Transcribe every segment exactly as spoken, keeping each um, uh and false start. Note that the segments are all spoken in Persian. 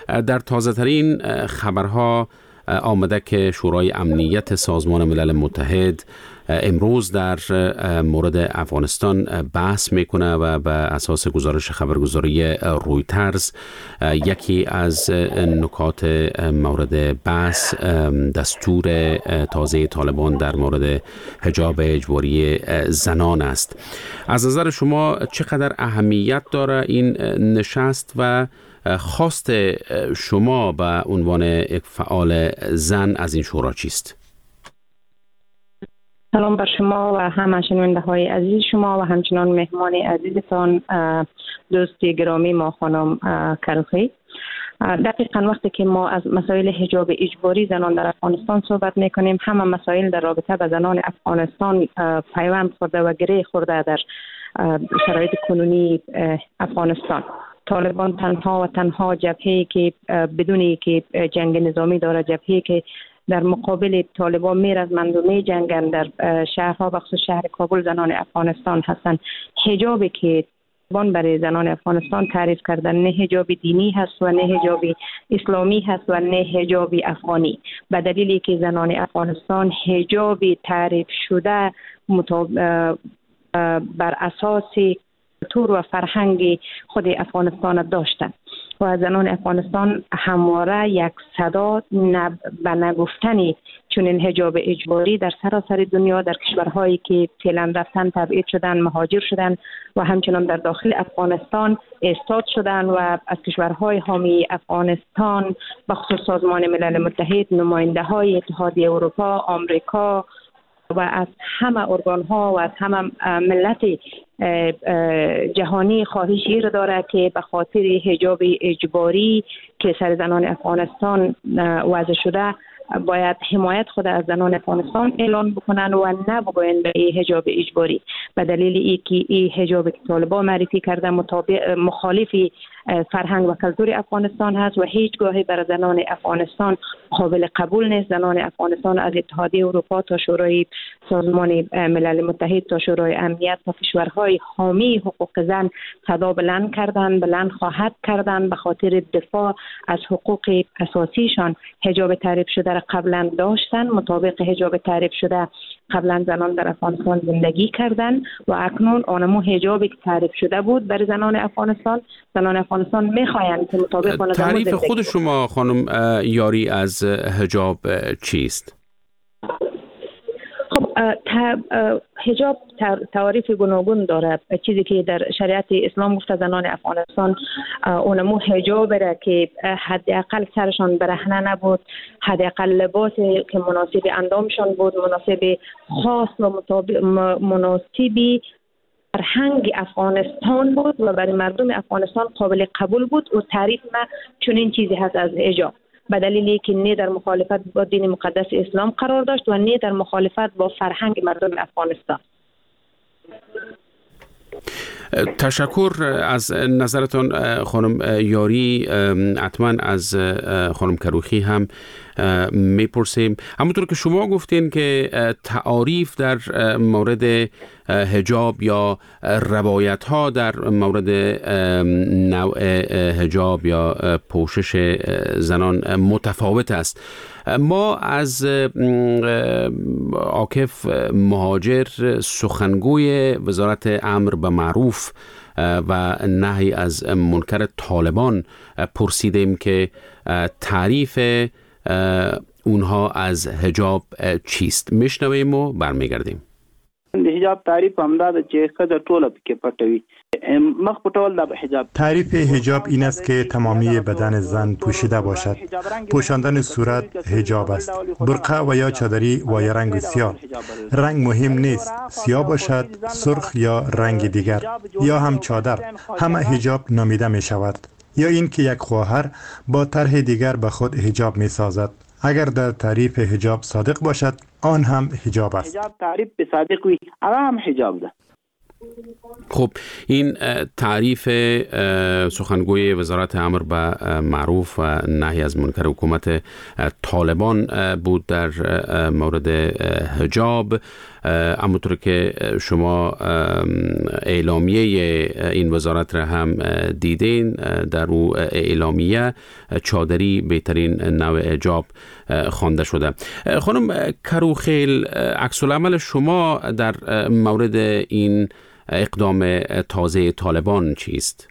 در تازه ترین خبرها آمده که شورای امنیت سازمان ملل متحد امروز در مورد افغانستان بحث میکنه و به اساس گزارش خبرگزاری رویترز یکی از نکات مورد بحث دستور تازه طالبان در مورد حجاب اجباری زنان است. از نظر شما چقدر اهمیت داره این نشست و خواست شما به عنوان یک فعال زن از این شورا چیست؟ سلام بر شما و همه شنونده های عزیز شما و همچنان مهمان عزیزتان دوست گرامی ما خانم کروخی. دقیقا وقتی که ما از مسائل حجاب اجباری زنان در افغانستان صحبت میکنیم، همه مسائل در رابطه با زنان افغانستان پیوند خورده و گره خورده در شرایط کنونی افغانستان. طالبان تنها و تنها جبهه‌ای که بدونی که جنگ نظامی داره، جبهه‌ای که در مقابل طالبان میرزمند و می جنگند در شهرها بخصوص شهر کابل زنان افغانستان هستند. حجابی که طالبان برای زنان افغانستان تعریف کردن نه حجاب دینی هست و نه حجاب اسلامی هست و نه حجاب افغانی، به دلیلی که زنان افغانستان حجاب تعریف شده بر اساس کلتور و فرهنگ خود افغانستان داشتند و زنان افغانستان همواره یک صدا به نگفتنی چنین حجاب اجباری در سراسر دنیا در کشورهایی که فعلا رفتن تبعید شدن، مهاجر شدن و همچنان در داخل افغانستان ایستاد شدن و از کشورهای حامی افغانستان بخصوص سازمان ملل متحد، نماینده های اتحادیه اروپا، آمریکا و از همه ارگان ها و از همه ملت جهانی خواهش این داره که به خاطر حجاب اجباری که سر زنان افغانستان وضع شده باید حمایت خود از زنان افغانستان اعلان بکنن و نبگوین به این حجاب اجباری، به دلیل ای که این حجاب که طالبان معرفی کرده مطابق مخالف فرهنگ و کلتور افغانستان هست و هیچگاهی برای زنان افغانستان قابل قبول نیست. زنان افغانستان از اتحادیه اروپا تا شورای سازمان ملل متحد تا شورای امنیت تا کشورهای حامی حقوق زن صدا بلند کردند، بلند خواهد کردند به خاطر دفاع از حقوق اساسیشان. حجاب تعریف شده را قبلا داشتن، مطابق حجاب تعریف شده قبلا زنان در افغانستان زندگی کردند و اکنون آنمو حجابی که تعریف شده بود برای زنان افغانستان، زنان افغانستان میخواهند که مطابق آن تعریف خود شما خانم یاری از حجاب چیست؟ خب حجاب تعریف گوناگون داره. چیزی که در شریعت اسلام گفته زنان افغانستان اونمو حجاب را که حداقل سرشان برهنه نبود، حداقل لباسی که مناسب اندامشان بود، مناسب خاص و مناسبی فرهنگ افغانستان بود و برای مردم افغانستان قابل قبول بود و تعریف ما چنین چیزی هست از حجاب، به دلیلی که نه در مخالفت با دین مقدس اسلام قرار داشت و نه در مخالفت با فرهنگ مردم افغانستان. تشکر از نظرتان خانم یاری. حتما از خانم کروخی هم میپرسیم. همونطور که شما گفتین که تعاریف در مورد حجاب یا روایت ها در مورد نوع حجاب یا پوشش زنان متفاوت است. ما از عاکف مهاجر سخنگوی وزارت امر به معروف و نهی از منکر طالبان پرسیدیم که تعریف اونها از حجاب چیست. میشنویم و برمیگردیم. حجاب تعریف همدا چې ښځه ټوله پکې پټوي. مخ پټول د حجاب. تعریف حجاب این است که تمامی بدن زن پوشیده باشد. پوشاندن صورت حجاب است. برقع و یا چادری و یا رنگ سیاه. رنگ مهم نیست. سیاه باشد، سرخ یا رنگ دیگر یا هم چادر. همه حجاب نامیده می شود. یا این که یک خواهر با طرح دیگر به خود حجاب می سازد. اگر در تعریف حجاب صادق باشد آن هم حجاب است. حجاب تعریف به صادق وی هغه هم حجاب ده. خب این تعریف سخنگوی وزارت امر به معروف و نهی از منکر حکومت طالبان بود در مورد حجاب. همونطور که شما اعلامیه این وزارت را هم دیدین، در او اعلامیه چادری بهترین نوع حجاب خوانده شده. خانم کروخیل، عکس العمل شما در مورد این اقدام تازه طالبان چیست؟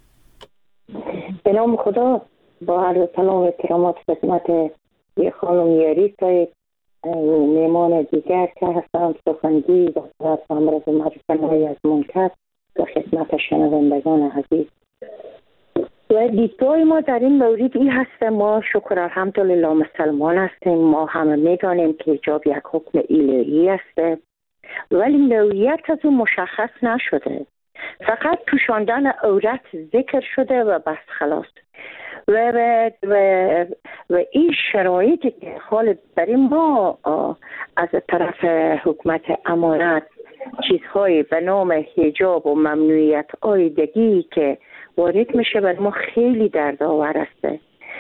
به نام خدا، با عرض سلام و احترامات خدمت خانم یاریسا، میمان دیگر که هستم سخنگوی وزارت امراض معروفه از منکر و خدمت شنوندگان عزیز. و دیدگاه ما در این مورد این هست، ما شکر الحمدلله مسلمان هستیم، ما همه میدانیم که حجاب یک حکم الهی است، ولی نوعیت از اون مشخص نشده، فقط پوشاندن عورت ذکر شده و بس خلاص. و, و, و, و این شرایطی که حال بریم ما از طرف حکومت امارت چیزهایی به نام حجاب و ممنوعیت آیدگی که وارد میشه بر ما خیلی دردآور است.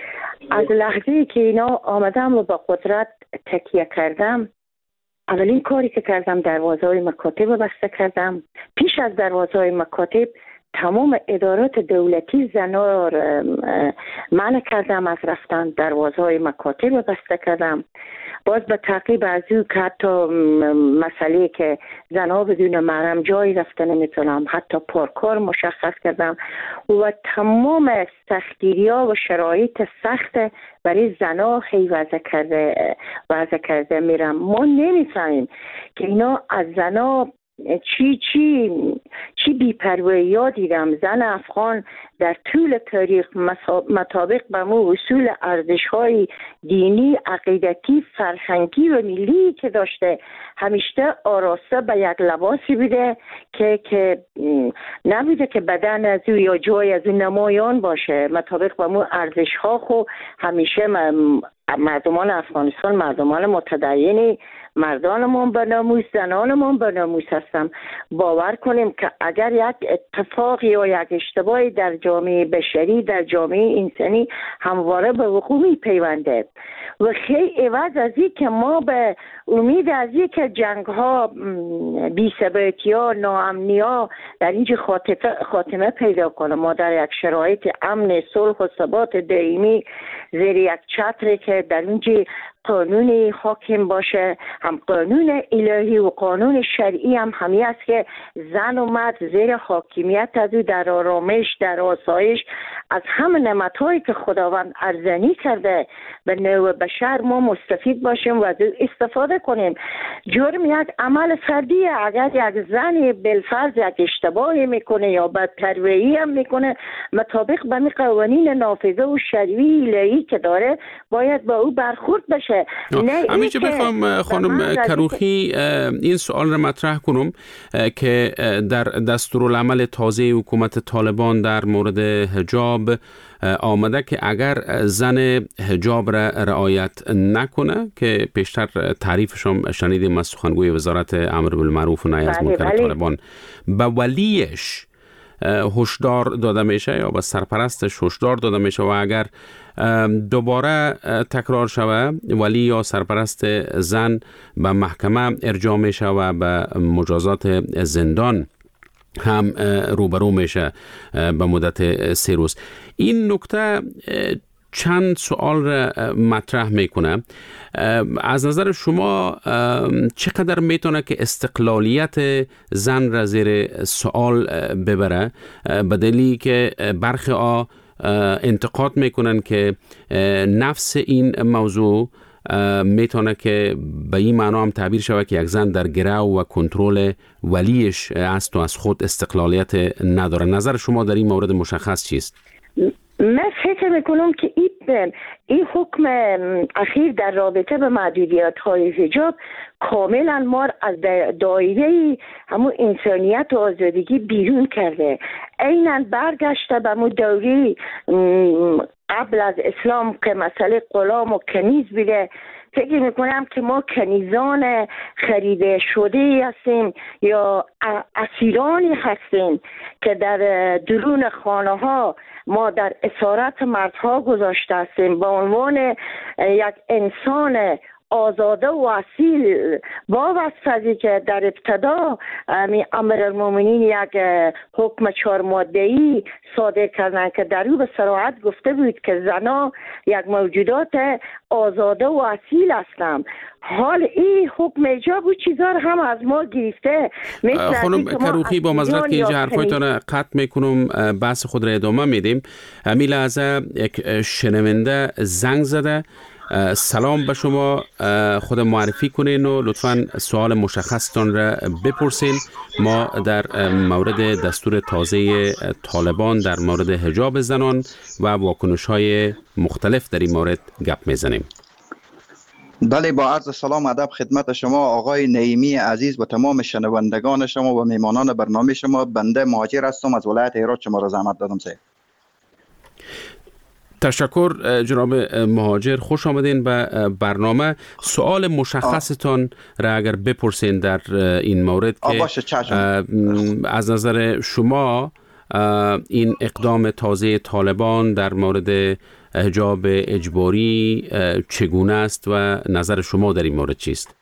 از لحظه که اینا آمدم و با قدرت تکیه کردم، اولین کاری که کردم دروازه‌های مکاتب بسته کردم. پیش از دروازه‌های مکاتب تمام ادارات دولتی زنا را منع کردم از رفتن، دروازه‌های مکاتب بسته کردم. باز به تعقیب از او که حتی مسئله که زنا بدون محرم جایی رفتن نمیتونم، حتی پارکار مشخص کردم و تمام سختگیری‌ها و شرایط سخت برای زنا هی وضع کرده وضع کرده میرم. ما نمیفهمیم که اینا از زنا چی چی چی بی‌پروایی دیدم. زن افغان در طول تاریخ مطابق به مو اصول ارزش‌های دینی، عقیدتی، فرهنگی و ملی که داشته، همیشه آراسته به یک لباسی بوده که که نبوده که بدن از او یا جای از او نمایان باشه. مطابق به مو ارزش‌ها خو همیشه مردمان افغانستان مردمان متدینی، مردانمون به ناموس، زنانمون به ناموس هستم. باور کنیم که اگر یک اتفاق یا یک اشتباهی در جامعه بشری، در جامعه انسانی همواره به وقوع می پیونده و خیلی عوض از این که ما به امید از این که جنگ ها، بی ثباتی ها، ناامنی ها در اینجا خاتمه پیدا کنه، ما در یک شرایط امن، صلح و ثبات دائمی زیر یک چتری که در اینجا قانون حاکم باشه، هم قانون الهی و قانون شرعی هم همی است که زن و مرد زیر حاکمیت از او در آرامش، در آسایش از همه نعمت‌هایی که خداوند ارزانی کرده به نوع بشر ما مستفید باشیم و از او استفاده کنیم. جرم یک عمل فردیه. اگر یک زن بالفرض یک اشتباهی میکنه یا بدپروایی هم میکنه، مطابق به قوانین نافذه و شرعی الهی که داره باید با او برخورد بشه. همیشه بخوام خانم کروخی این سوال را مطرح کنم که در دستورالعمل تازه حکومت طالبان در مورد حجاب آمده که اگر زن حجاب را رعایت نکنه، که پیشتر تعریفش هم شنیدیم از سخنگوی وزارت امر بالمعروف و نهی از منکر طالبان، به ولیش هشدار داده میشه یا به سرپرستش هشدار داده میشه و اگر دوباره تکرار شوه ولی یا سرپرست زن به محکمه ارجاع میشه و به مجازات زندان هم روبرو میشه به مدت سه روز. این نکته چند سوال را مطرح میکنه. از نظر شما چقدر میتونه که استقلالیت زن را زیر سوال ببره، به دلیلی که برخی ها انتقاد میکنن که نفس این موضوع میتونه که به این معنا هم تعبیر شود که یک زن در گرو و کنترل ولیش است و از خود استقلالیت نداره. نظر شما در این مورد مشخص چیست؟ من فکر میکنم که این این حکم اخیر در رابطه به محدودیت های حجاب کاملا ما از دایره همون انسانیت و آزادگی بیرون کرده. عیناً برگشته به همون دوره قبل از اسلام که مسئله غلام و کنیز بوده. فکر میکنم که ما کنیزان خریده شده هستیم یا اسیرانی هستیم که در درون خانه ها ما در اسارت مردها گذاشته هستیم. با عنوان یک انسان آزاده و اصیل با واسطه که در ابتدا امیرالمومنین یک حکم چهار ماده‌ای صادر کردند که در او به صراحت گفته بود که زنها یک موجودات آزاده و اصیل هستند. حال این حکم ایجاب و چیزا هم از ما گرفته. خانم کروخی، با معذرت که اینجا حرفایتان قطع میکنم، بحث خود را ادامه میدیم. همین لحظه یک شنونده زنگ زده. سلام به شما، خود معرفی کنین و لطفاً سوال مشخصتان را بپرسین. ما در مورد دستور تازه طالبان در مورد حجاب زنان و واکنش‌های مختلف در این مورد گپ میزنیم. بله، با عرض سلام ادب خدمت شما آقای نعیمی عزیز و تمام شنوندگان شما و میهمانان برنامه شما. بنده مهاجر هستم از ولایت هرات، شما را زحمت دادم سه. تشکر جناب مهاجر، خوش آمدین به برنامه. سوال مشخصتان را اگر بپرسین در این مورد که از نظر شما این اقدام تازه طالبان در مورد حجاب اجباری چگونه است و نظر شما در این مورد چیست؟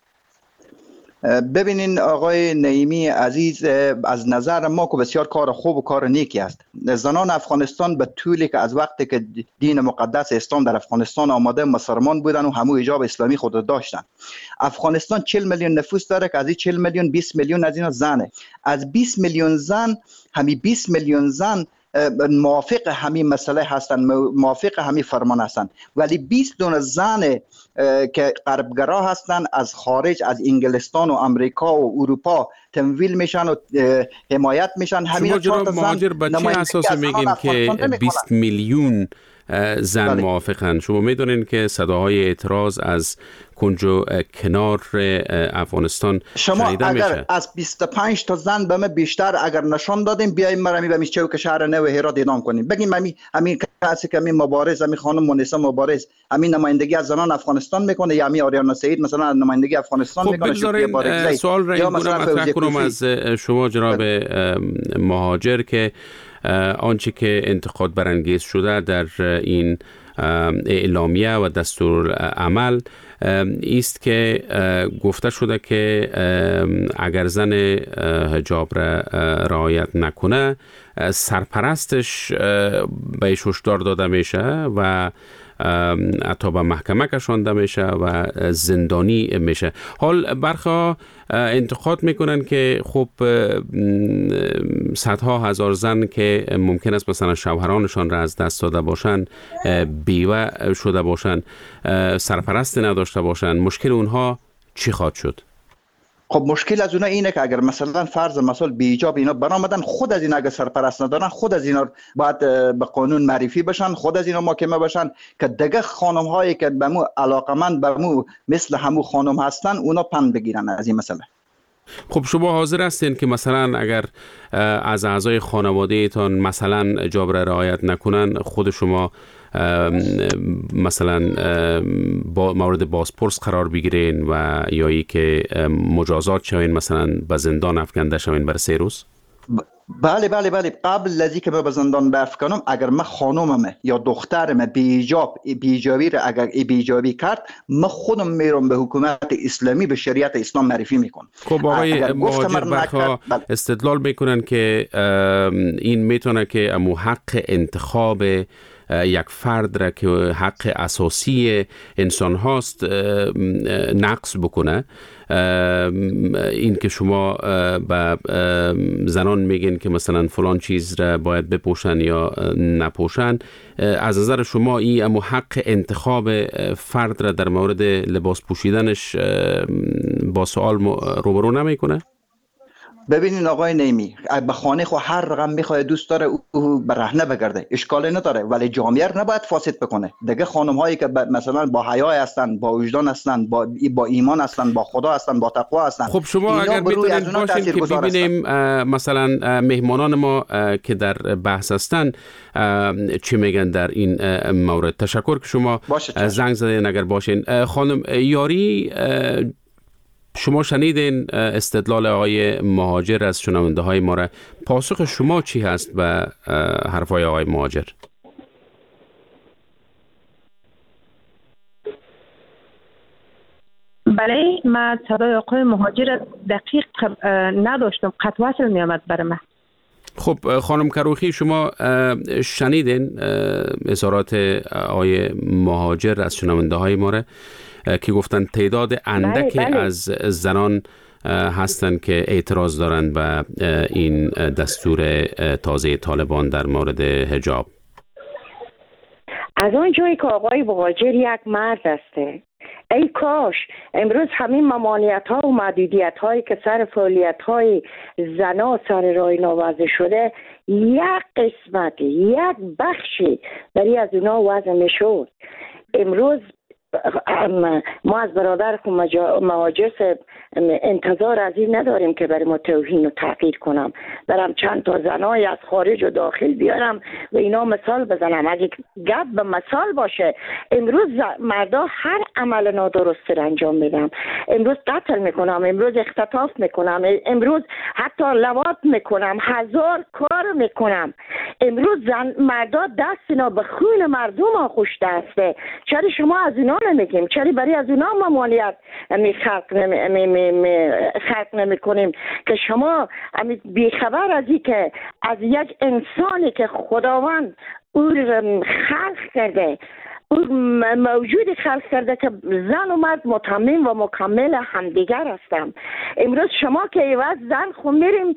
ببینین آقای نعیمی عزیز، از نظر ما که بسیار کار خوب و کار نیکی است. زنان افغانستان به طولی که از وقتی که دین مقدس اسلام در افغانستان آمده مسلمان بودن و همو حجاب اسلامی خود داشتن. افغانستان چهل میلیون نفوس داره که از این چهل میلیون بیست میلیون از اینا زنه. از بیست میلیون زن، همین بیست میلیون زن موافق همین مسئله هستند، موافق همین فرمان هستند، ولی بیست دونه زن که غربگرا هستند از خارج، از انگلستان و امریکا و اروپا تمویل میشن و حمایت میشن. همین چهار تا زن به چه اساس میگین که بیست میلیون زن بله. موافقن؟ شما میدونین که صداهای اعتراض از کنج و کنار افغانستان شنیده میشه. شما اگر از بیست و پنج تا زن به من بیشتر اگر نشان دادیم، بیایم مرا می به چوک شهر نو هرات اعلام کنیم، بگیم همین همین کسی که همین مبارز، همین خانم منیسا مبارز همین نمایندگی از زنان افغانستان میکنه، یا همین آریانا سعید مثلا نمایندگی افغانستان خب میکنه. بگذارین سوال را این گونه مطرح کنم از شما جناب مهاجر که آنچه که انتقاد برانگیز شده در این اعلامیه و دستور عمل است که گفته شده که اگر زن حجاب را رعایت نکنه سرپرستش بهش هشدار داده میشه و حتی به محکمه کشانده میشه و زندانی میشه. حال برخا انتقاد میکنن که خب صدها هزار زن که ممکن است مثلا شوهرانشان را از دست داده باشن، بیوه شده باشن، سرپرست نداشته باشن، مشکل اونها چی خواهد شد؟ خب مشکل از اونا اینه که اگر مثلا فرض مثال بیجاب اینا برآمدن، خود از اینا اگر سرپرست ندارن، خود از اینا باید به قانون معرفی بشن، خود از اینا محاکمه بشن که دیگه خانم هایی که به مو علاقمند به مو مثل همو خانم هستن اونا پند بگیرن از این مسئله. خب شما حاضر هستین که مثلا اگر از اعضای خانواده ایتان مثلا حجاب را رعایت نکنن، خود شما مثلا با مورد بازپرس قرار بگیرین و یا ای که مجازات شوین، مثلا به زندان افکنده شوین بر سه روز؟ بله بله بله قبل از اینکه به زندان بفکنم، اگر من خانومم یا دخترم بیجاب بیجابی را اگر بیجابی کرد، من خودم میرم به حکومت اسلامی، به شریعت اسلام معرفی میکنم. خب آقای مهاجر برخا استدلال میکنن که این میتونه که امو حق انتخاب یک فرد را که حق اساسی انسان هاست نقص بکنه. این که شما به زنان میگین که مثلا فلان چیز را باید بپوشن یا نپوشن، از نظر شما این امو حق انتخاب فرد را در مورد لباس پوشیدنش با سوال روبرو نمیکنه؟ ببینین آقای نعیمی، به خانه خو هر رقم میخواد دوست داره او برهنه بگرده، اشکالی نداره، ولی جامعه رو نباید فاسد بکنه. دیگه خانم هایی که مثلا با حیا هستن، با وجدان هستن، با با ایمان هستن، با خدا هستن، با تقوا هستن. خب شما اگر میتونید باشین که ببینیم مثلا مهمانان ما که در بحث هستن چی میگن در این مورد. تشکر که شما زنگ زدین. اگر باشین خانم یاری، شما شنیدین استدلال آقای مهاجر از شنونده های ما را، پاسخ شما چی هست به حرفای آقای مهاجر؟ بله، من صدای آقای مهاجر دقیق نداشتم، قطع وصل می آمد برای من. خب خانم کروخی، شما شنیدین اظهارات آقای مهاجر از شنونده های ما را که گفتن تعداد اندکی بله، بله. از زنان هستند که اعتراض دارند به این دستور تازه طالبان در مورد حجاب. از آن جایی که آقای مهاجر یک مرد است، ای کاش امروز همین ممانعت ها و محدودیت هایی که سر فعالیت های زنا سر راه ناوضع شده یک قسمت یک بخشی برای از اونا وضع میشد. امروز ما از برادر خود مهاجر انتظار از این نداریم که برای ما توهین و تحقیر کنم، برم چند تا زنای از خارج و داخل بیارم و اینا مثال بزنم. از یک گپ به مثال باشه، امروز مردا هر عمل نادرست را انجام میدم، امروز قتل میکنم، امروز اختطاف میکنم، امروز حتی لواط میکنم، هزار کار میکنم. امروز زن مردا دست اینا به خون مردم آغوش دسته. چرا شما از اینا نمیگیم؟ چرا برای از اونا ممانعت می خلق نمی, می, می خلق نمی کنیم که شما بیخبر از این که از یک انسانی که خداوند او خلق کرده، او موجود خلق کرده که زن و مرد متمم و مکمل همدیگر هستم. امروز شما که ایواز زن خود میریم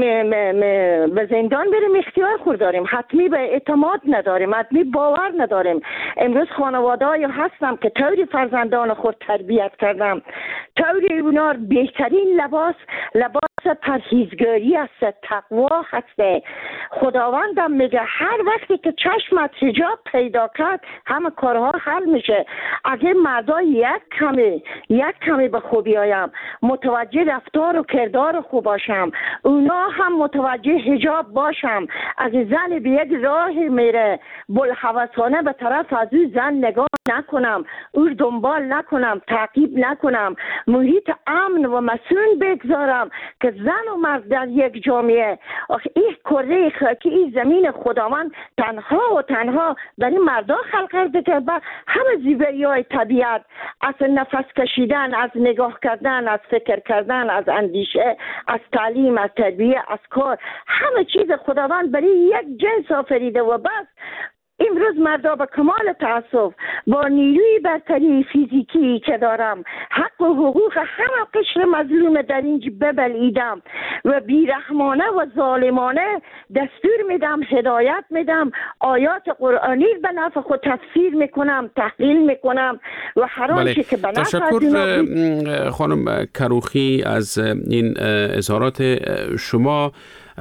به زندان بریم اختیار خود داریم، حتمی به اعتماد نداریم، حتمی باور نداریم. امروز خانواده های هستم که طوری فرزندان خود تربیت کردم، طوری اونا بهترین لباس لباس پرهیزگاری است، تقوا هست. خداوندم میگه هر وقتی که چشمت حجاب پیدا کرد همه کارها حل میشه. اگه مردا یک کمی یک کمی به خوبی آیم، متوجه رفتار و کردار خوب باشم، اونا هم متوجه حجاب باشم، از زن به یک راه میره بلحوثانه به طرف از او زن نگاه نکنم، او دنبال نکنم، تعقیب نکنم، محیط امن و مسئول بگذارم که زن و مرد در یک جامعه. آخه این کره خاکی، این زمین خداوند تنها و تنها برای مردا خلق کرده که همه زیبایی های طبیعت، از نفس کشیدن، از نگاه کردن، از فکر کردن، از اندیشه، از تعلیم، از تربیه، از کار، همه چیز خداوند برای یک جنس آفریده و بس. امروز مردا به کمال تأسف با نیروی برتری فیزیکی که دارم حق و حقوق همه قشر مظلوم در اینجا ببلعیدم و بیرحمانه و ظالمانه دستور میدم، هدایت میدم، آیات قرآنی به نفع خود تفسیر میکنم، تحلیل میکنم و هر آنچه که به نفع. تشکر خانم کروخی از این اظهارات شما.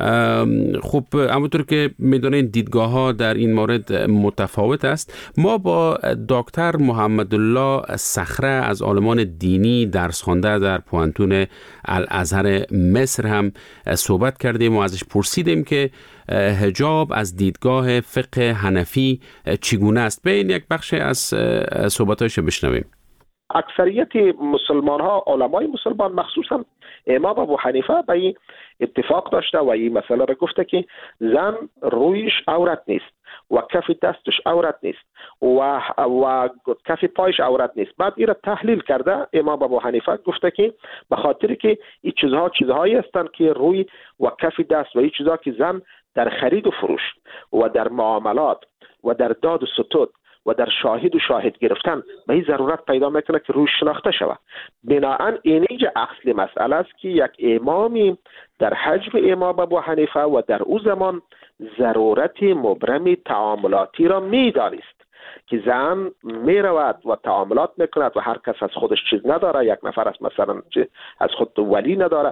خب همونطور که میدونین دیدگاه ها در این مورد متفاوت است. ما با دکتر محمد الله صخره از عالمان دینی درس خوانده در پوانتون الازهر مصر هم صحبت کردیم و ازش پرسیدیم که حجاب از دیدگاه فقه حنفی چگونه است. به این یک بخش از صحبتایش بشنویم. اکثریت مسلمان ها، علمای مسلمان مخصوصا امام ابو حنیفه به این اتفاق داشته و این مسئله را گفته که زن رویش عورت نیست و کف دستش عورت نیست و و کف پایش عورت نیست. بعد این را تحلیل کرده امام ابو حنیفه گفته که به خاطر که این چیزها چیزهایی هستند که روی و کف دست و این چیزها که زن در خرید و فروش و در معاملات و در داد و ستود و در شاهد و شاهد گرفتن به این ضرورت پیدا میکنه که روش شناخته شود. بناهن اینجا اصل مسئله است که یک امامی در حجم امام ابو حنیفه و در او زمان ضرورت مبرم تعاملاتی را میدانست که زن میرود و تعاملات میکند و هر کس از خودش چیز نداره، یک نفر از مثلا از خود ولی نداره.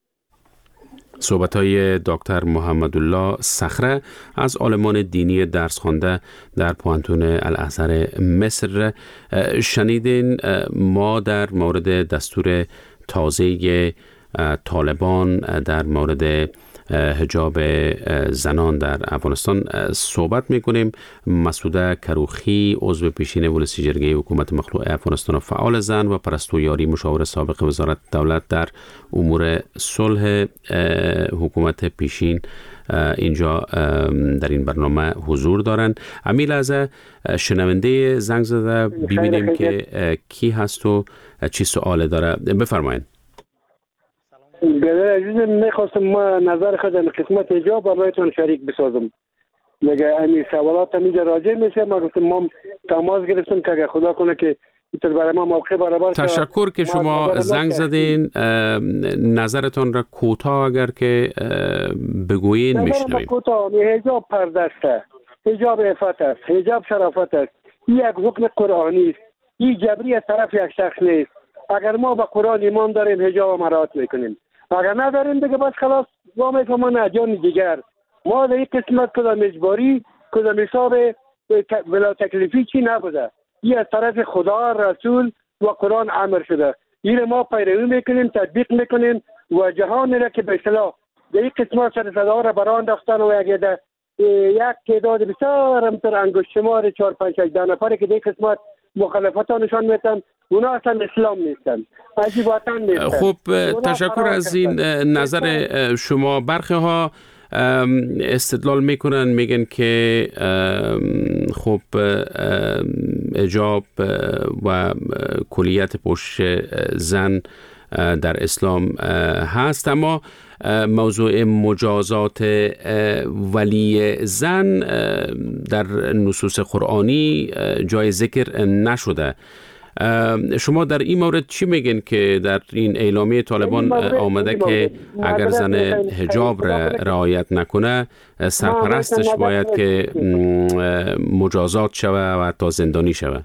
صحبت‌های دکتر محمد الله صخره از عالمان دینی درس خوانده در پوانتون الازهر مصر شنیدین. ما در مورد دستور تازه طالبان در مورد حجاب زنان در افغانستان صحبت میکنیم. مسعوده کروخی عضو پیشین ولسی جرگه حکومت مخلوع افغانستان و فعال زن و پرستو یاری مشاور سابق وزارت دولت در امور صلح حکومت پیشین اینجا در این برنامه حضور دارند. امیل از شنونده زنگ زده ببینیم که کی هست و چی سوال داره. بفرمایید. برادر عزیز، میخواستم ما نظر خود در قسمت حجاب با بایتون شریک بسازم. میگه این سوالات هم اینجا راجع میشه. ما گفتم ما تماس گرفتم که اگه خدا کنه که اینطور برای ما موقع برابر شد. تشکر که شما زنگ زدین. نظرتون را کوتاه اگر که بگویین میشنویم. کوتاه. حجاب پرده است، حجاب عفت است، حجاب شرافت است. این یک حکم قرآنی است. این جبری از طرف یک شخص نیست. اگر ما به قرآن ایمان داریم حجاب مراعات میکنیم، اگر نداریم دیگه بس خلاص ما میفهمون جان دیگر. ما در این قسمت کدام اجباری کدام حساب بلا تکلیفی چی نبوده. این از طرف خدا، رسول و قرآن امر شده. این ما پیروی میکنیم، تطبیق میکنیم و جهان را که به اصطلاح در این قسمت سر صدا را بران داختن و یک یک تعداد بسیار همتر انگشت شمار چهار پنج شش ده نفری که در این قسمت مخالفتانشان میتن، اونا اصلا اسلام نیستن، عجیب وطن نیستن. خب تشکر از این نظر شما. برخی ها استدلال میکنن، میگن که خب حجاب و کلیت پوشش زن در اسلام هست، اما موضوع مجازات ولی زن در نصوص قرآنی جای ذکر نشده. شما در این مورد چی میگن که در این اعلامیه طالبان آمده که اگر زن حجاب را رعایت نکنه سرپرستش باید که مجازات شوه و حتی زندانی شوه؟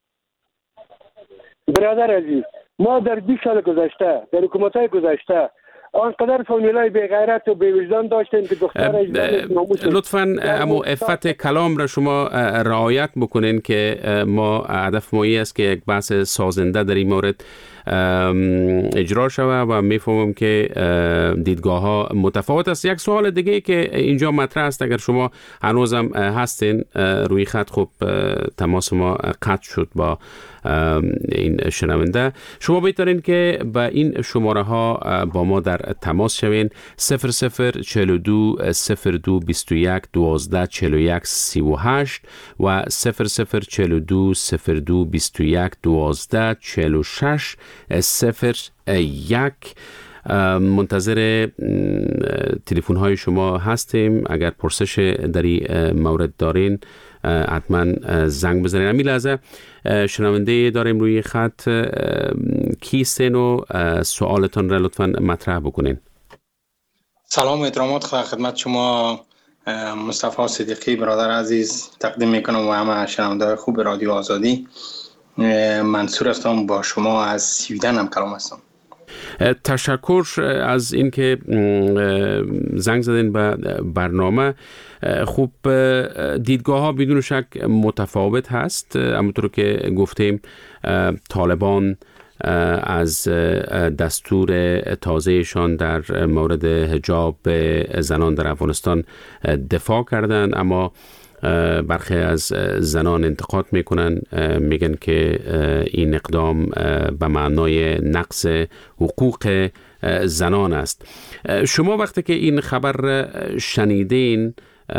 برادر عزیز، ما در بیست سال گذشته در حکومت‌های گذشته آنقدر فامیلای بی غیرت و بی وجدان داشتیم که دختر لطفاً امو عفت کلام را شما رعایت بکنین که ما هدف ما است که یک بحث سازنده در این مورد اجرا شود و میفهمم که دیدگاه ها متفاوت است. یک سوال دیگه که اینجا مطرح است، اگر شما هنوزم هستین روی خط، خب تماس ما قطع شد با این شنونده. شما بهترین که با این شماره ها با ما در تماس شوین. صفر صفر چهل و دو صفر دو بیست و یک دوازده چهل و یک سی و هشت و صفر صفر چهل و دو صفر دو بیست و یک دوازده چهل و شش صفر یک. منتظر تلفن های شما هستیم. اگر پرسش در این مورد دارین حتما زنگ بزنین. همین لحظه شنونده داریم روی خط. کیستین و سوالتان را لطفا مطرح بکنین. سلام و احترامات خدمت شما مصطفی صدیقی برادر عزیز تقدیم میکنم و همه شنونده خوب رادیو آزادی. منصور هستم، با شما از سویدن هم کلام هستم. تشکر از اینکه زنگ زدین به برنامه. خوب، دیدگاه ها بدون شک متفاوت هست. همونطور که گفتیم طالبان از دستور تازهشان در مورد حجاب زنان در افغانستان دفاع کردند، اما برخی از زنان انتقاد میکنن، میگن که این اقدام به معنای نقض حقوق زنان است. شما وقتی که این خبر شنیدین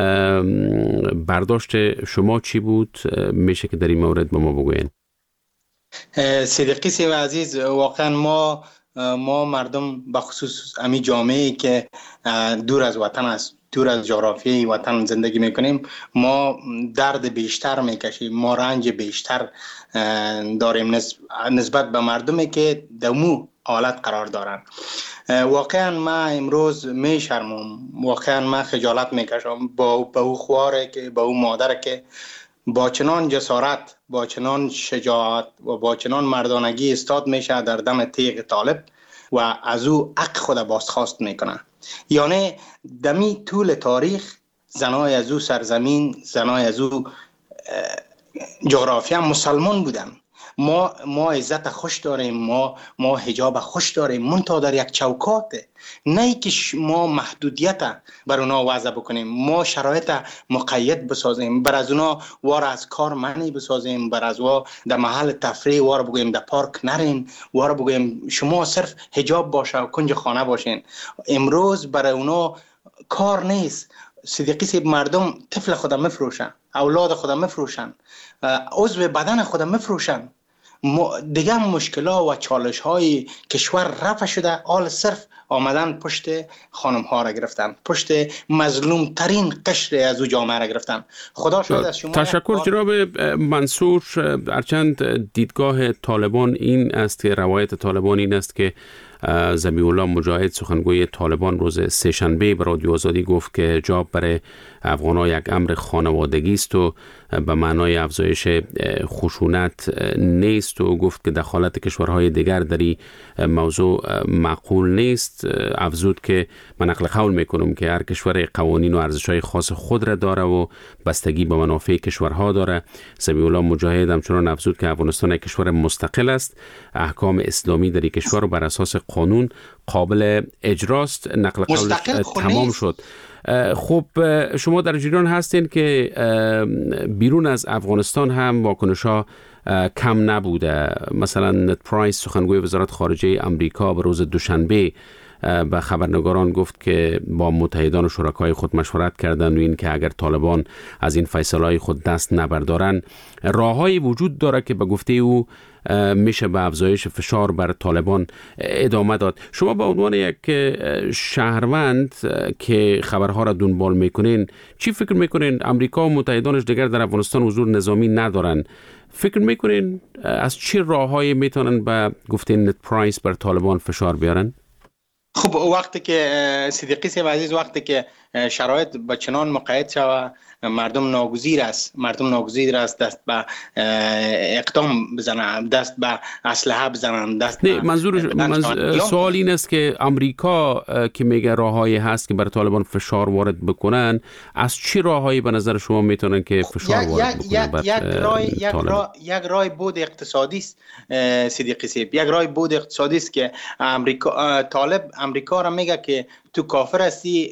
برداشت شما چی بود؟ میشه که در این مورد به ما بگوین؟ صدیقی سی و عزیز، واقعا ما ما مردم بخصوص امی جامعه‌ای که دور از وطن است، دور از جغرافیای وطن زندگی میکنیم، ما درد بیشتر میکشیم، ما رنج بیشتر داریم نسبت به مردمی که دمو حالت قرار دارن. واقعا ما امروز میشرمم، واقعا ما خجالت میکشم با با او خواره که با او مادر که با چنان جسارت، با چنان شجاعت و با چنان مردانگی استاد میشه در دم تیغ طالب و از او حق خود بازخواست میکنه. یعنی دمی طول تاریخ زنای از او سرزمین، زنای از او جغرافیا مسلمان بودن. ما ما عزت خوش داریم، ما ما حجاب خوش داریم، منتها در یک چوکات، نه که ما محدودیت بر اونا وضع بکنیم، ما شرایط مقید بسازیم، بر از اونا وار از کار منی بسازیم، بر از وا در محل تفریح وار بگویم در پارک نرین، وار بگویم شما صرف حجاب باشه و کنج خانه باشین. امروز برای اونا کار نیست. صدیقی سی مردم طفل خودم مفروشن، اولاد خودم مفروشن، عضو بدن خودم مفروشن دیگه مشکلات و چالش های کشور رفع شده، حال صرف آمدن پشت خانم ها را گرفتن، پشت مظلوم ترین قشر از او جامعه را گرفتن. خدا شاید از شما. تشکر جناب منصور. هرچند دیدگاه طالبان این است که روایت طالبان این است که ذبیح الله مجاهد سخنگوی طالبان روز سه‌شنبه به رادیو آزادی گفت که حجاب برای افغان‌ها یک امر خانوادگی است و به معنای افزایش خشونت نیست و گفت که دخالت کشورهای دیگر در این موضوع معقول نیست. افزود که من نقل قول میکنم که هر کشور قوانین و ارزش‌های خاص خود را داره و بستگی به منافع کشورها داره. ذبیح الله مجاهد همچنان افزود که افغانستان یک کشور مستقل است، احکام اسلامی در این کشور بر اساس قانون قابل اجراست. نقل قولش تمام شد. خب شما در جریان هستین که بیرون از افغانستان هم واکنش‌ها کم نبوده. مثلا نت پرایس سخنگوی وزارت خارجه امریکا به روز دوشنبه به خبرنگاران گفت که با متحدان و شرکای خود مشورت کردند و این که اگر طالبان از این فیصله‌های خود دست نبردارن راه‌هایی وجود داره که به گفته او میشه به افزایش فشار بر طالبان ادامه داد. شما به عنوان یک شهروند که خبرها را دنبال میکنین چی فکر میکنین؟ امریکا و متحدانش دیگر در افغانستان حضور نظامی ندارن. فکر میکنین از چه راههایی میتونن به گفته نت پرایس بر طالبان فشار بیارن؟ خب وقتی که صدیقی صاحب عزیز، وقتی که شرایط با چنان مقید شود، مردم ناگزیر است مردم ناگزیر است دست به اقدام بزنن، دست به اسلحه بزنن، دست نه منظور منظور سوال این است که امریکا که میگه راههایی هست که بر طالبان فشار وارد بکنن، از چه راههایی به نظر شما میتونن که فشار وارد بکنن بر یک راه یک راه یک راه بود اقتصادی است صدیقی صاحب، یک راه بود اقتصادی است که امریکا طالب امریکا را میگه که تو کافر هستی،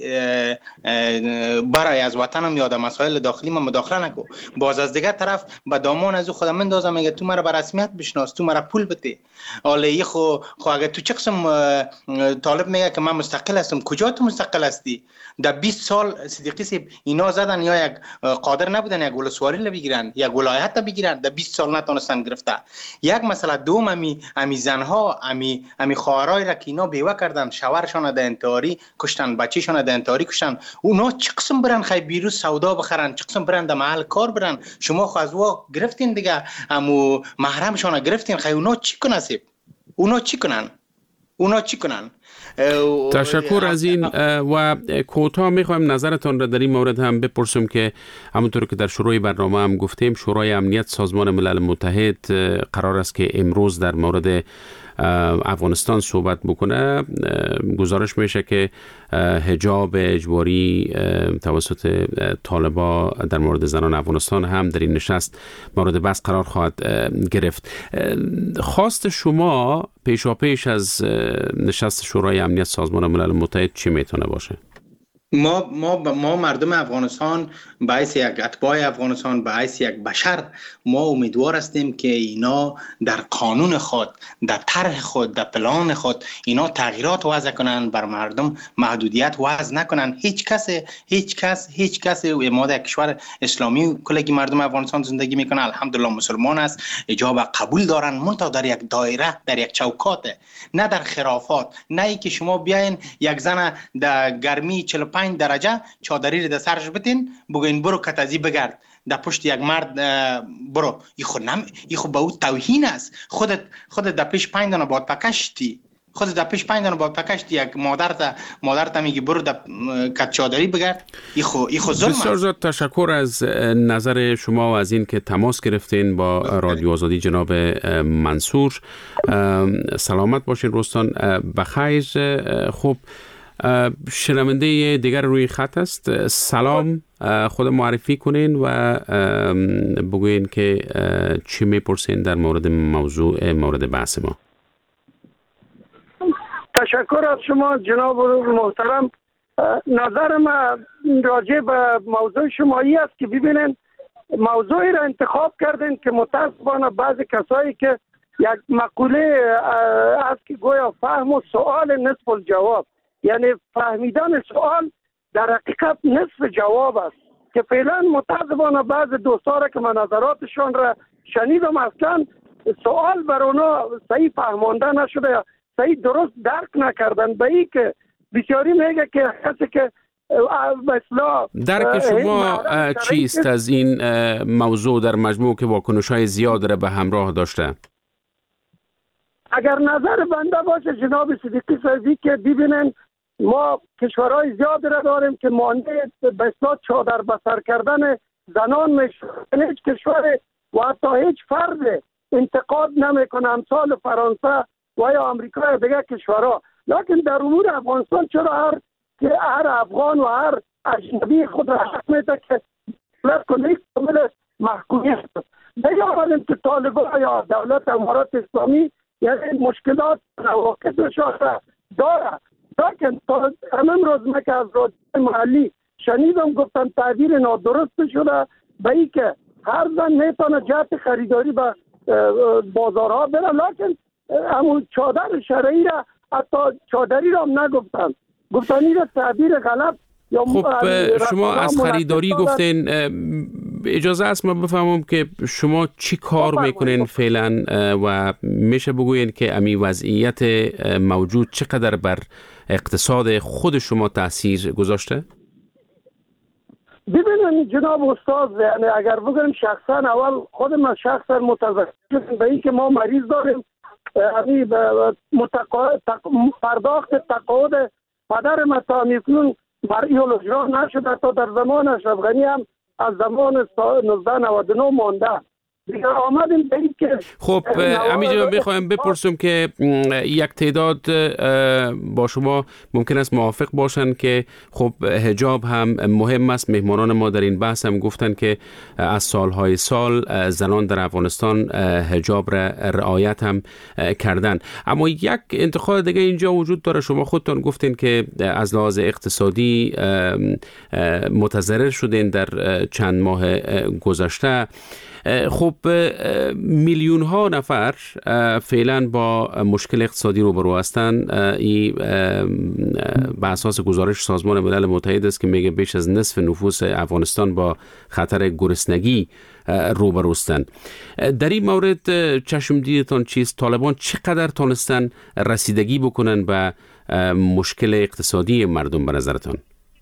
برای از وطنم یا در مسائل داخلی ما مداخله نکو. باز از دیگه طرف به دامان از او خودم مندازم، میگه تو مرا به رسمیت بشناس، تو مرا پول بده. حالا خو خو اگه تو چه قسم طالب میگه که من مستقل هستم، کجا تو مستقل هستی؟ در بیست سال صدیقی صاحب اینا زدن یا یک قادر نبودن یک ولسوالی رو بگیرن، یک ولایت رو بگیرن، در بیست سال نتونستن گرفته. یک مسئله دوم، امی امی زنها امی امی خواهرای را که اینا بیوه کردن، شوهرشان در انتحاری کشتن، بچه‌شان در انتحاری کشتن، اونا چه قسم برن خی بیرو سودا بخرن، چه قسم برن در محل کار برن؟ شما خو از وا گرفتین دیگه، امو محرمشان گرفتین، خی اونا چی کنن سیب؟ اونا چی کنن؟ اونا چی کنن؟ تشکر از این و کوتاه میخوایم نظرتان را در این مورد هم بپرسم که همونطور که در شروع برنامه هم گفتیم، شورای امنیت سازمان ملل متحد قرار است که امروز در مورد افغانستان صحبت بکنه. گزارش میشه که حجاب اجباری توسط طالبا در مورد زنان افغانستان هم در این نشست مورد بحث قرار خواهد گرفت. خواست شما پیشاپیش از نشست شورای امنیت سازمان ملل متحد چی میتونه باشه؟ ما ما ما مردم افغانستان به حیث یک اتباع افغانستان، به حیث یک بشر، ما امیدوار هستیم که اینا در قانون خود، در طرح خود، در پلان خود اینا تغییرات وضع کنن، بر مردم محدودیت وضع نکنن. هیچ کس هیچ کس هیچ کس ما در کشور اسلامی کلگی مردم افغانستان زندگی میکنه، الحمدلله مسلمان است، حجاب قبول دارن، منتها در یک دایره، در یک چوکات، نه در خرافات. نه ای که شما بیاین یک زن در گرمی چهل و پنج درجه چادری در سرش بتین بگوین برو کتازی بگرد در پشت یک مرد برو، ای خود نم ای خود به او توهین است. خودت خودت در پیش پنج دانه باد پکشتی خودت در پیش پنج دانه باد پکشتی یک مادرت مادرت میگی برو در کت چادری بگرد، ای خود ای خود ظلم است. بسیار زیاد تشکر از نظر شما و از این که تماس گرفتین با رادیو آزادی. جناب منصور سلامت باشین. روستان بخیر. خوب، شنونده دیگر روی خط است. سلام، خود معرفی کنین و بگوین که چی میپرسین در مورد موضوع مورد بحث ما. تشکر از شما جناب محترم. نظر من راجع به موضوع شمایی است که ببینین موضوعی را انتخاب کردین که متاسفانه بعضی کسایی که یک مقوله است که گویا فهم و سوال نصف الجواب، یعنی فهمیدن سوال در حقیقت نصف جواب است، که فعلا متاسفانه بعض دوستان که من نظراتشان را شنیدم اصلا سوال بر اونا صحیح فهمانده نشده یا صحیح درست درک نکردن. به این که بسیاری میگه که کسی که مثلا درک شما چیست از این موضوع در مجموع که واکنش‌های زیاد را به همراه داشته؟ اگر نظر بنده باشه جناب صدیقی صاحبی که ببینن ما کشورهای زیاد را داریم که مانع به اصطلاح چادر بسر کردن زنان میشه. هیچ کشور و حتی هیچ فرد انتقاد نمیکنه امثال فرانسه و یا آمریکا یا دیگر کشورها. لکن در امور افغانستان چرا هر که هر افغان و هر اجنبی خود را حق میده که دولت کنه کامل محکومیت بگذاریم که طالبان یا دولت امارات اسلامی یعنی مشکلات نواقصشان را داره. لیکن همین روز من که از رادیو محلی شنیدم گفتن تعبیر نادرست شده به این که هر زن میتونه جهت خریداری به بازارها بره، لیکن همون چادر شرعی را حتی چادری را هم نگفتن، گفتن این را تعبیر غلط. خب شما از خریداری گفتین، اجازه است ما بفهمم که شما چی کار میکنین فعلا و میشه بگوین که امی وضعیت موجود چقدر بر اقتصاد خود شما تاثیر گذاشته؟ ببینید جناب استاد، یعنی اگر بگم شخصا اول خود من شخصا متذکر به این که ما مریض داریم، یعنی پرداخت تقاعد پدر من تا میکنون برای اجرا نشده تا در زمان اشرف غنی هم از زمان نوزده نود و نه مانده. دیگر آمدیم به این که خب همینجا بخوایم بپرسم که یک تعداد با شما ممکن است موافق باشن که خب حجاب هم مهم است. مهمانان ما در این بحث هم گفتن که از سالهای سال زنان در افغانستان حجاب را رعایت هم کردن، اما یک انتقاد دیگه اینجا وجود داره. شما خودتان گفتین که از لحاظ اقتصادی متضرر شدین در چند ماه گذشته. خب میلیون ها نفر فعلا با مشکل اقتصادی روبرو هستند. این به اساس گزارش سازمان ملل متحد است که میگه بیش از نصف نفوس افغانستان با خطر گرسنگی روبرو هستند. در این مورد چشم دیدتان چیست؟ طالبان چقدر تونستن رسیدگی بکنن به مشکل اقتصادی مردم به نظرتان؟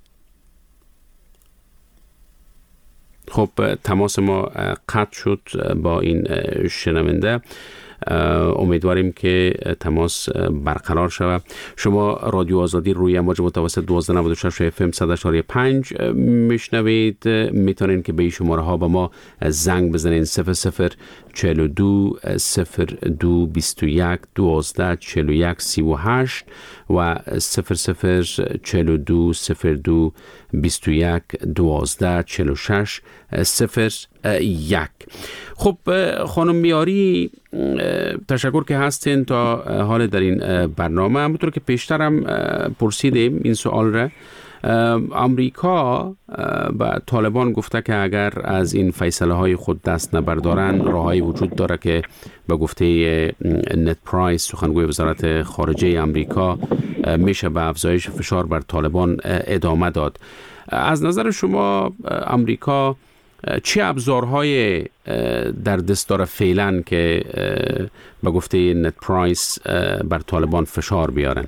خب تماس ما قطع شد با این شنونده. امیدواریم که تماس برقرار شود. شما رادیو آزادی روی امواج متوسط دوازده نود و شش اف ام صد و چهار پنج میشنوید. میتونین که به این شماره ها با ما زنگ بزنین صفر صفر چهل و دو صفر دو بیست و یک دوازده چهل و یک سی و هشت و صفر صفر چهل و دو صفر دو بیست و یک دوازده چهل و شش صفر یک. خب خانم میاری، تشکر که هستین تا حال در این برنامه. همونطور که پیشتر هم پرسیدیم این سوال را، امریکا به طالبان گفته که اگر از این فیصله های خود دست نبردارن راهی وجود داره که به گفته نت پرایس سخنگوی وزارت خارجه امریکا میشه به افزایش فشار بر طالبان ادامه داد. از نظر شما امریکا چه ابزارهای در دست داره فعلا که به گفته نت پرایس بر طالبان فشار بیارن؟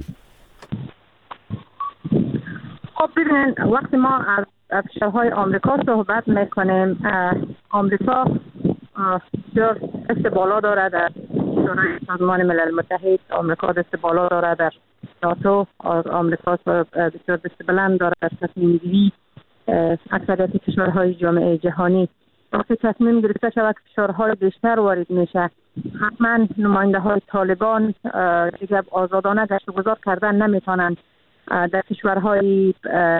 خب ببینید وقتی ما از از فشارهای آمریکا صحبت میکنیم، آمریکا دست بالا داره در شورای سازمان ملل متحد، آمریکا دست بالا داره در ناتو، آمریکا بسیار دست بلند داره در تصمیم گیری اکثریت کشورهای جامعه جهانی. وقتی تصمیم گرفته شود که فشارهای بیشتر وارد میشه، حتما نماینده های طالبان دیگه آزادانه گشت و گذار کردن نمیتونن در کشورهای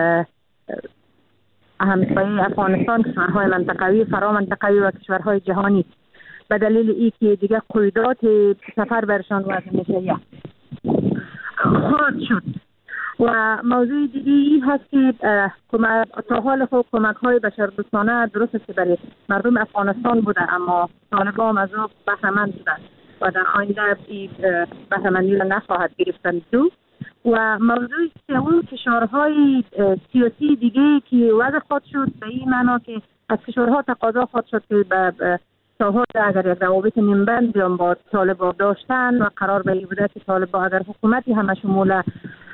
همسایه افغانستان، کشورهای منطقوی، فرامنطقوی و کشورهای جهانی، به دلیل ای که دیگه قیودات سفر برشان وضع میشه خواهد شد. و موضوع دیگه این هست که تا حال خود کمک های بشردوستانه درست است که برای مردم افغانستان بوده، اما طالبان از او بهره‌مند شدن و در آینده این بهره‌مندی را نخواهد گرفتن. دو و موضوعی که اون فشارهای سیاسی دیگه که وضع خود شد به این معنا که از کشورها تقاضا خود شد که به ساحات اگر یک روابط نیمبند با طالبان داشتن و قرار به این بوده که طالبان اگر حکومتی همه شمول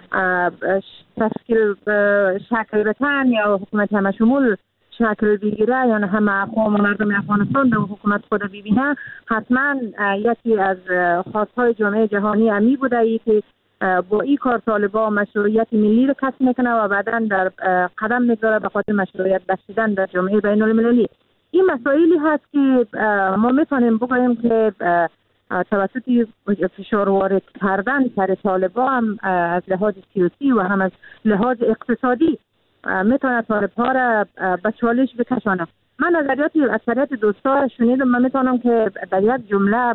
تشکیل شکل بتن یا حکومت همه شمول شکل بگیره یا همه اقوام و مردم افغانستان در حکومت خود ببینه، حتما یکی از خواستهای جامعه جهانی امی بوده ای که با این کار طالبان مشروعیت ملی رو کسب میکنه و بعدا در قدم میگذاره به خاطر مشروعیت بخشیدن در جامعه بین المللی. این مسائلی هست که ما میتونیم بگوییم که توسط فشار وارد کردن سر طالبان هم از لحاظ سیاسی و هم از لحاظ اقتصادی میتونه طالب‌ها را به چالش بکشانه. من نظریات اکثریت دوستا را شنیدم، من میتونم که در یک جمله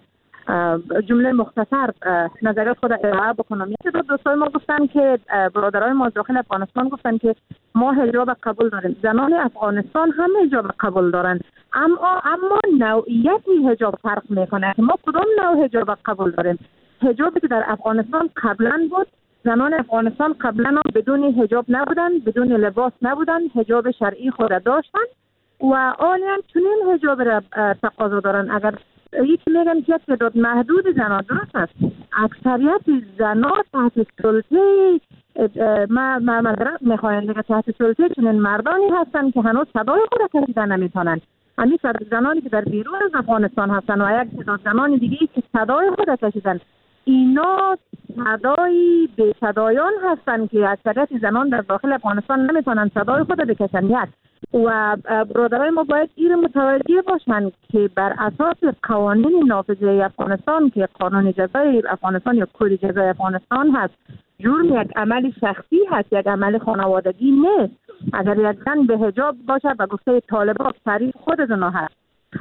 جمله مختصر نظریات خود ارائه بکنم. یکی دو دوستای ما گفتن که برادرای ما داخل افغانستان گفتن که ما حجاب قبول داریم، زنان افغانستان هم حجاب قبول دارن، اما اما نوعیت حجاب فرق میکنه که ما کدام نوع حجاب قبول داریم. حجابی که در افغانستان قبلا بود، زنان افغانستان قبلا بدون حجاب نبودن، بدون لباس نبودن، حجاب شرعی خود داشتن و آنها چنین حجاب را تقاضا دارن. اگر یکی میگن که تعداد محدود زنان درست است، اکثریت زنان تحت سلطه ما ما مدرک میخواین دیگه تحت سلطه چنین مردانی هستن که هنوز صدای خود کشیدن نمیتونن. همین زنانی که در بیرون از افغانستان هستن و یک تعداد زنان دیگه که صدای خود کشیدن، اینا صدای به صدایان هستن که اکثریت زنان در داخل افغانستان نمیتونن صدای خود بکشن. یک و برادرای ما باید این متوجه باشن که بر اساس قوانین نافذه افغانستان که قانون جزای افغانستان یا کد جزای افغانستان هست، جرم یک عمل شخصی هست، یک عمل خانوادگی نیست. اگر یک زن به حجاب باشه و گفته طالبان تعریف خود زنا هست،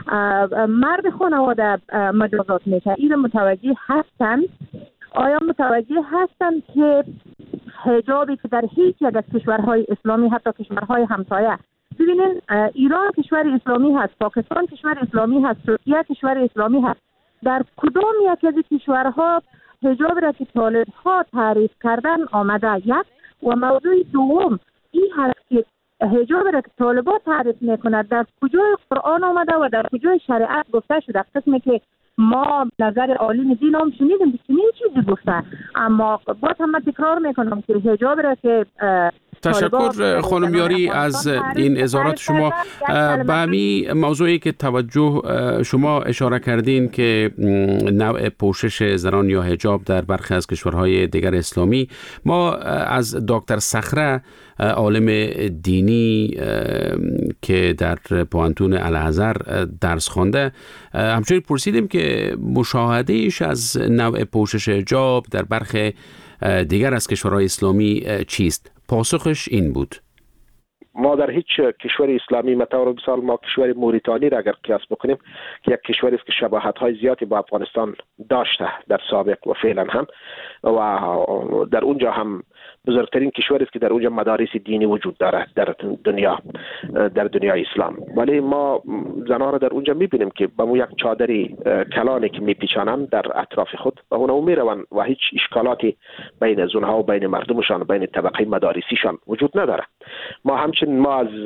مرد خانواده مجازات میشه. این متوجه هستن؟ آیا متوجه هستن که حجابی که در هیچ یک از کشورهای اسلامی، حتی کشورهای همسایه، ببینین ایران کشور اسلامی هست، پاکستان کشور اسلامی هست، ترکیه کشور اسلامی هست، در کدام یک از کشورها حجاب را که طالب‌ها تعریف کردن آمده؟ یک و موضوع دوم این هست که حجاب را که طالبان تعریف میکنه در کجای قرآن آمده و در کجای شریعت گفته شده؟ قسمی که ما نظر عالم دین هم شنیدیم که چنین چیزی گفته، اما باز هم تکرار میکنم که حجاب را که تشکر خانم یاری از این اظهارات شما. به همین موضوعی که توجه شما اشاره کردین که نوع پوشش زنان یا حجاب در برخی از کشورهای دیگر اسلامی، ما از دکتر صخره عالم دینی که در پوهنتون الازهر درس خوانده همچنین پرسیدیم که مشاهدهش از نوع پوشش حجاب در برخی دیگر از کشورهای اسلامی چیست؟ پاسخش این بود: ما در هیچ کشور اسلامی مثلا مثال ما کشور موریتانی را اگر قیاس بکنیم که یک کشوری است که شباهت‌های زیادی با افغانستان داشته در سابق و فعلا هم، و در اونجا هم بزرگترین کشوری است که در اونجا مدارس دینی وجود دارد در دنیا، در دنیای اسلام. ولی ما زنان را در اونجا میبینیم که با مو یک چادری کلانی که میپیچانند در اطراف خود و اونها میروند و هیچ اشکالاتی بین از اونها و بین مردمشان و بین طبقه مدارسیشان وجود نداره. ما همچنین ما از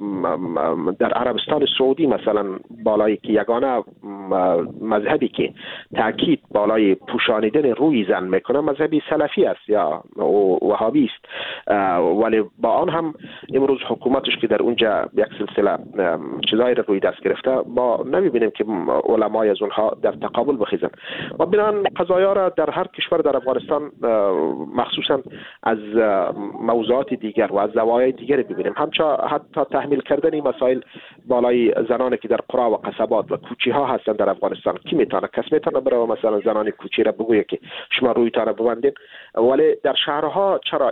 در عربستان سعودی مثلا بالای که یگانه مذهبی که تاکید بالای پوشانیدن روی زن میکنه مذهبی سلفی است یا وهابی است، ولی با آن هم امروز حکومتش که در اونجا یک سلسله چیزایی را روی دست گرفته، ما نمیبینیم که علمای از اونها در تقابل بخیزن. و بنان قضایا را در هر کشور در افغانستان مخصوصا از موضوعات دیگر و از زوایای دیگر ببینیم. همچنین حتی تحمیل کردن مسائل بالای زنانی که در قرا و قصبات و کوچه ها هستند در افغانستان، کی میتونه کس میتونه برای مثلا زنان کوچه را بگویه که شما رویتان ببندین، ولی در شهرها چرا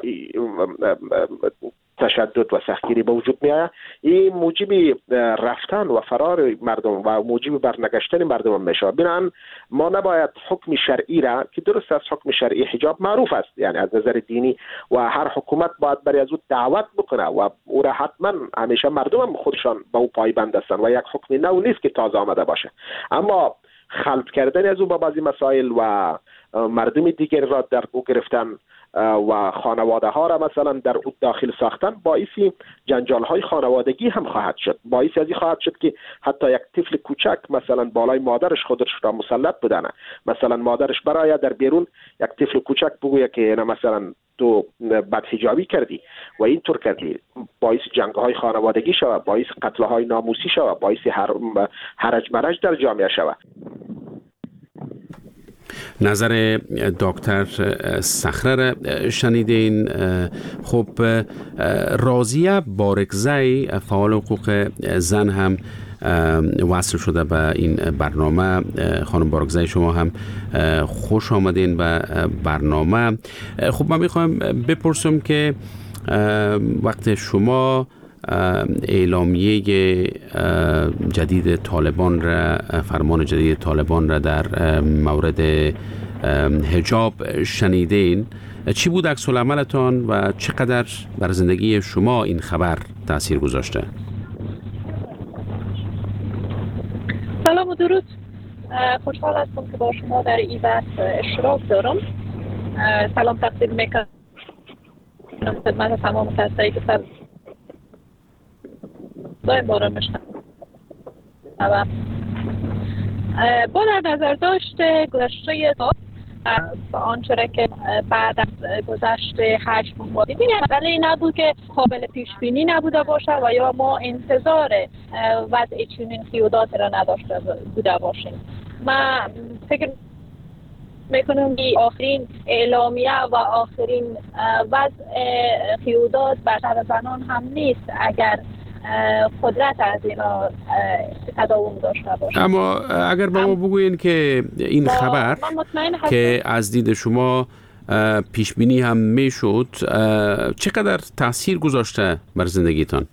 تشدد و سختگیری به وجود می آید؟ این موجب رفتن و فرار مردم و موجب برنگشتن مردم میشه. بنابراین ما نباید حکم شرعی را که درست است حکم شرعی حجاب معروف است، یعنی از نظر دینی و هر حکومت باید برای از او دعوت بکنه و او را حتما همیشه مردم خودشان به او پایبند هستند و یک حکم نو نیست که تازه آمده باشه، اما خلط کردن از او با بعضی مسائل و مردم دیگر را در او گرفتن و خانواده ها را مثلا در او داخل ساختن باعث جنجال های خانوادگی هم خواهد شد. باعث از این خواهد شد که حتی یک طفل کوچک مثلا بالای مادرش خودش را مسلط بدانه، مثلا مادرش برای در بیرون یک طفل کوچک بگوید که نه مثلا تو بدحجابی کردی و اینطور کردی، باعث جنگ های خانوادگی شود، باعث قتل های ناموسی شود، باعث هرج مرج در جامعه شود. نظر دکتر صخره را شنیدین. خب راضیه بارکزی فعال حقوق زن هم وصل شده به این برنامه. خانم بارکزی شما هم خوش آمدین به برنامه. خب من میخوایم بپرسم که وقت شما اعلامیه جدید طالبان را، فرمان جدید طالبان را در مورد حجاب شنیدین، چی بود عکس العملتان و چقدر بر زندگی شما این خبر تاثیر گذاشته؟ سلام و درود. خوشحال هستم که با شما در این بحث اشتراک دارم. سلام تقدیم میکنم خدمت تمام کسایی که سر دایم بارا میشنم. با در نظر داشته گذشته تا آنچه که بعد از گذشت هشت ماه دیدیم ولی نبود که قابل پیش بینی نبوده باشه و یا ما انتظار وضع چنین قیودات را نداشته بوده باشیم. من فکر میکنم که آخرین اعلامیه و آخرین وضع قیودات بر سر زنان هم نیست اگر قدرت از اینا تداوم داشته باشه. اما اگر با ما بگوین که این خبر که از دید شما پیش بینی هم میشد چقدر تاثیر گذاشته بر زندگیتان؟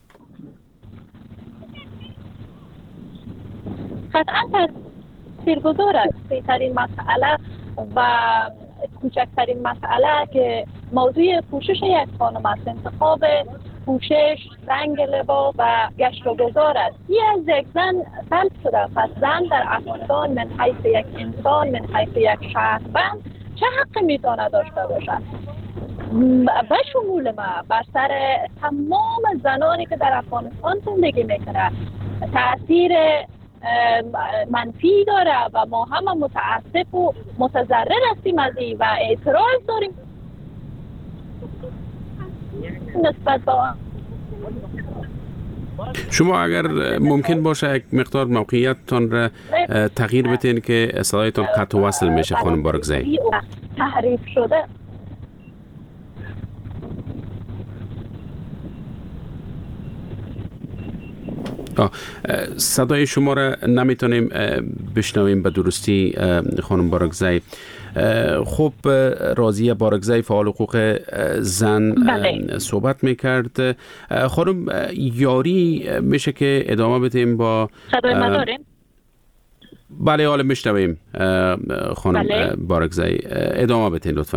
قطعا تاثیر گذار است. بهترین مسئله و کوچکترین مسئله که موضوع پوشش یک خانم است، انتخاب پوشش، رنگ لباس و گشت و گذار است. این از یک زن سلب شده. پس زن در افغانستان من حیث یک انسان، من حیث یک شهروند چه حقی میتونه داشته باشد؟ به شمول ما بر سر تمام زنانی که در افغانستان زندگی میکنه تأثیر منفی داره و ما هم متاسف و متضرر هستیم از این و اعتراض داریم نسبت با. شما اگر ممکن باشه یک مقدار موقعیتتان را تغییر بدین که صدایتان قطع و وصل میشه خانم بارکزی. تحریف شده. آه. صدای شما را نمیتونیم بشنویم به درستی خانم بارکزی. خب راضیه بارکزی فعال حقوق زن بله. صحبت میکرد. خانم یاری میشه که ادامه بدیم با صدای ما داریم؟ بله حالا میشنویم خانم بله. بارکزی ادامه بدین لطفاً.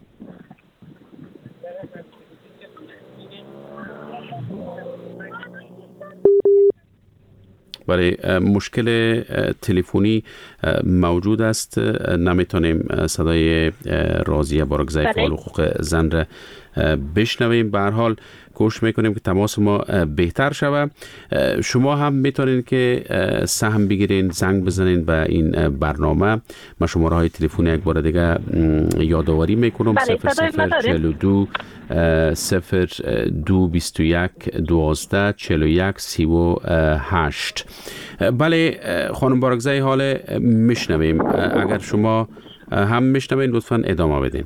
برای مشکل تلفنی موجود است، نمیتونیم صدای راضیه بارکزی فعال حقوق زن را بشنویم. به هر حال کوشش میکنیم که تماس ما بهتر شود. شما هم میتونین که سهم بگیرین، زنگ بزنین به این برنامه. من شماره های تلفنی یک بار دیگه یادآوری میکنم. صفر صفر چهل و دو صفر دو بیست و یک دوازده چهل و یک سی و هشت. بله خانم بارکزی حال میشنویم. اگر شما هم میشنوین لطفاً ادامه بدین.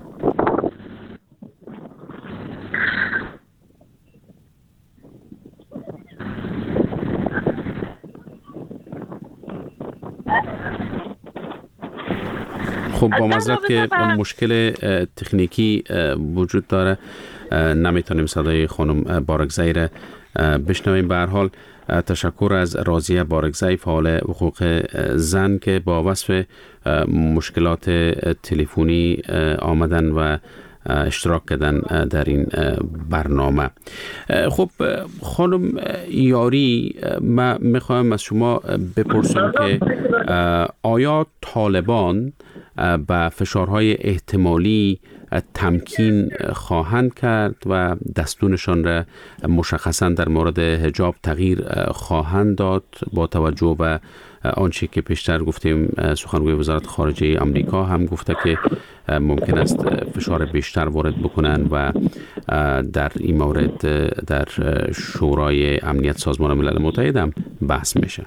خب با معذرت که مشکل تکنیکی وجود داره نمیتونیم صدای خانم بارکزی را بشنویم. به هر حال تشکر از راضیه بارکزی فعال حقوق زن که با وصف مشکلات تلفنی آمدن و اشتراک کردن در این برنامه. خب خانم یاری، من میخوایم از شما بپرسم که آیا طالبان به فشارهای احتمالی تمکین خواهند کرد و دستورشان را مشخصا در مورد حجاب تغییر خواهند داد با توجه به آنچه که پیشتر گفتیم سخنگوی وزارت خارجه آمریکا هم گفته که ممکن است فشار بیشتر وارد بکنن و در این مورد در شورای امنیت سازمان ملل متحد هم بحث میشه؟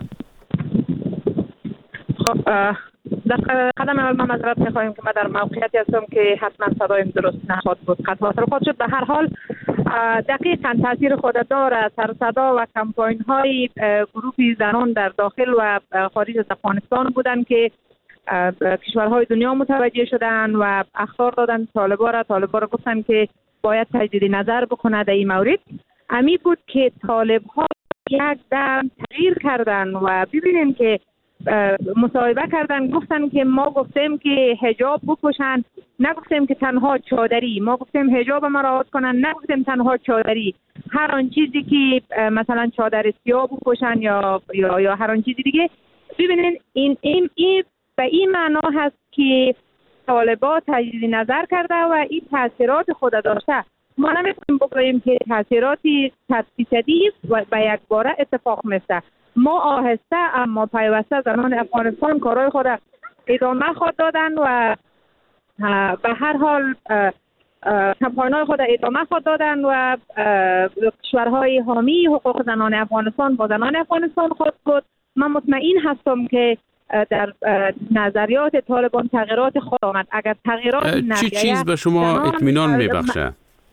خب در قدم اول من معذرت می‌خوایم که من در موقعیتی هستم که حتما صدایم درست نخواهد بود، قطع وصل شد. به هر حال دقیقاً تاثیر خود داره. سر صدا و کمپاین های گروهی زنان در داخل و خارج از افغانستان بودن که کشورهای دنیا متوجه شدن و اخطار دادن طالبان را طالبان را گفتن که باید تجدید نظر بکنه در این مورد. امی بود که طالب‌ها یک دم تغییر کردن و ببینیم که مصاحبه کردن، گفتن که ما گفتیم که حجاب بپوشن، نگفتیم که تنها چادری، ما گفتیم حجاب ما مراعات کنن، نگفتیم تنها چادری، هر آن چیزی که مثلا چادر سیاه بپوشن یا یا یا هر آن چیزی دیگه. ببینید این این این به این معنا هست که طالبان تجدید نظر کرده و این تاثیرات خود داشته. ما نمیتونیم بگوییم که تاثیراتی صد درصدی و به یک باره اتفاق میفته. ما آهسته اما پیوسته زنان افغانستان کارهای خود ادامه خود دادن و به هر حال کمپاین‌های خود ادامه خود دادن و کشورهای حامی حقوق زنان افغانستان با زنان افغانستان خود بود. من مطمئن هستم که در نظریات طالبان تغییرات خود آمد. اگر تغییرات چی چیز به شما اطمینان میبخشه؟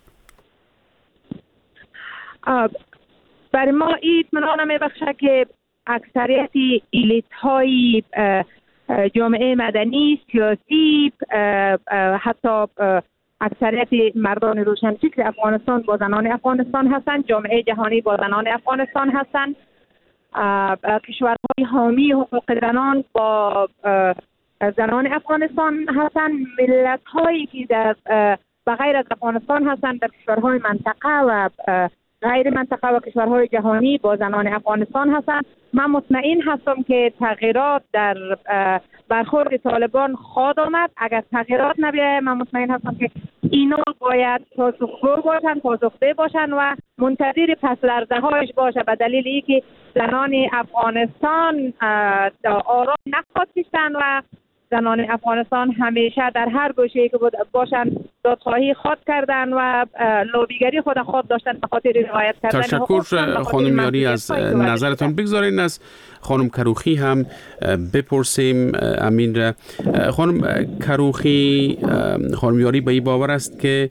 برای ما این اطمینان میبخشه که اکثریت الیت های جامعه مدنی، سیاسی، حتی اکثریت مردان روشنفکر افغانستان با زنان افغانستان هستند، جامعه جهانی با زنان افغانستان هستند، کشورهای حامی حقوق زنان با زنان افغانستان هستند، ملت هایی که در بغیر از افغانستان هستند در کشورهای منطقه و غیر منطقه و کشورهای جهانی با زنان افغانستان هستند. من مطمئن هستم که تغییرات در برخورد طالبان خواهد آمد. اگر تغییرات نبیاید من مطمئن هستم که اینا باید پاسخگو باشن، پاسخده باشن و منتظر پس لرزه هایش باشه، به دلیل اینکه زنان افغانستان آرام نخواهد کشتن و زنان افغانستان همیشه در هر گوشه‌ای که باشن دادخواهی خود کردن و لابیگری خود خود داشتن به خاطر رعایت کردن. تشکر خانم یاری از نظرتان. بگذارین از خانم کروخی هم بپرسیم امین را. خانم کروخی، خانم یاری به این باور است که